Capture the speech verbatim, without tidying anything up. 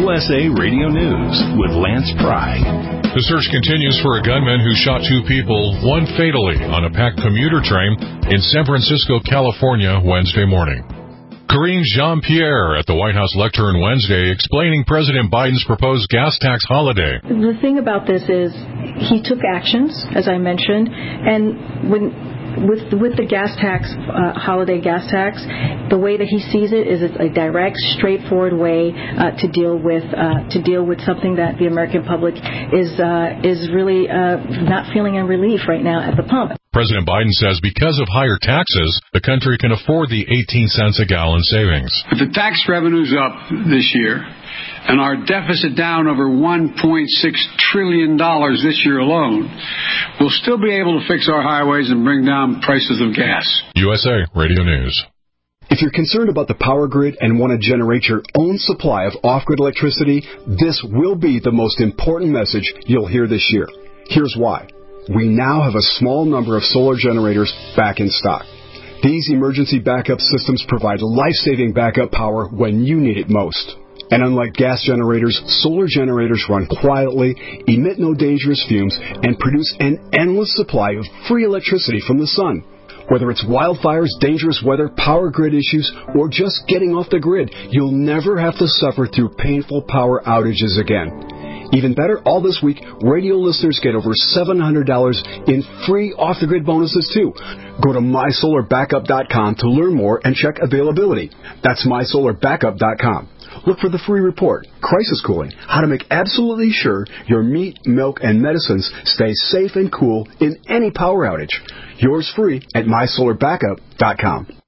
U S A Radio News with Lance Pry. The search continues for a gunman who shot two people, one fatally, on a packed commuter train in San Francisco, California, Wednesday morning. Karine Jean-Pierre at the White House lectern Wednesday explaining President Biden's proposed gas tax holiday. The thing about this is he took actions, as I mentioned, and when With with the gas tax, uh, holiday gas tax, the way that he sees it is it's a direct, straightforward way uh, to deal with uh, to deal with something that the American public is uh, is really uh, not feeling in relief right now at the pump. President Biden says because of higher taxes, the country can afford the eighteen cents a gallon savings. If the tax revenue's up this year, and our deficit down over one point six trillion dollars this year alone, we'll still be able to fix our highways and bring down prices of gas. U S A Radio News. If you're concerned about the power grid and want to generate your own supply of off-grid electricity, this will be the most important message you'll hear this year. Here's why. We now have a small number of solar generators back in stock. These emergency backup systems provide life-saving backup power when you need it most. And unlike gas generators, solar generators run quietly, emit no dangerous fumes, and produce an endless supply of free electricity from the sun. Whether it's wildfires, dangerous weather, power grid issues, or just getting off the grid, you'll never have to suffer through painful power outages again. Even better, all this week, radio listeners get over seven hundred dollars in free off-the-grid bonuses, too. Go to my solar backup dot com to learn more and check availability. That's my solar backup dot com. Look for the free report, Crisis Cooling, how to make absolutely sure your meat, milk, and medicines stay safe and cool in any power outage. Yours free at my solar backup dot com.